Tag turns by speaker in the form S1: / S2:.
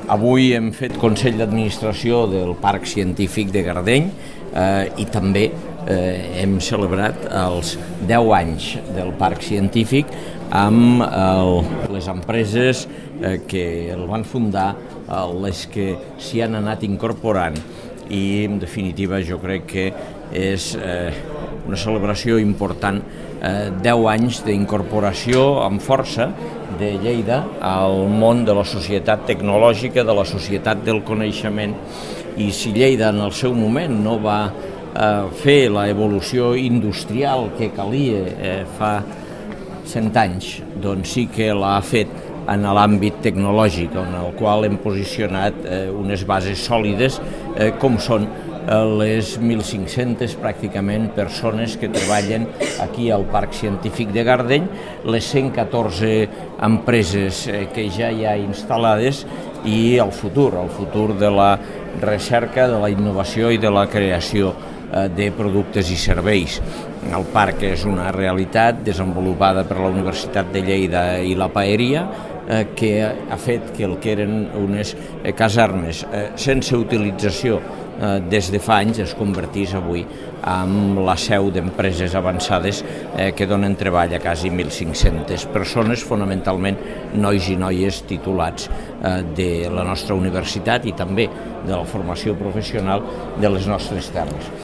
S1: Avui hem fet Consell d'Administració del Parc Científic de Gardeny i també hem celebrat els 10 anys del Parc Científic amb les empreses que el van fundar, les que s'hi han anat incorporant i, en definitiva, jo crec que és una celebració important, 10 anys d'incorporació amb força de Lleida al món de la societat tecnològica, de la societat del coneixement. I si Lleida en el seu moment no va fer l'evolució industrial que calia fa 100 anys, doncs sí que l'ha fet en l'àmbit tecnològic, en el qual hem posicionat unes bases sòlides com són les 1.500 pràcticament persones que treballen aquí al Parc Científic de Gardeny, les 114 empreses que ja hi ha instal·lades i el futur de la recerca, de la innovació i de la creació de productes i serveis. El parc és una realitat desenvolupada per la Universitat de Lleida i la Paeria, que ha fet que el que eren unes casernes sense utilització des de fa anys es convertís avui en la seu d'empreses avançades que donen treball a quasi 1.500 persones, fonamentalment nois i noies titulats de la nostra universitat i també de la formació professional de les nostres terres.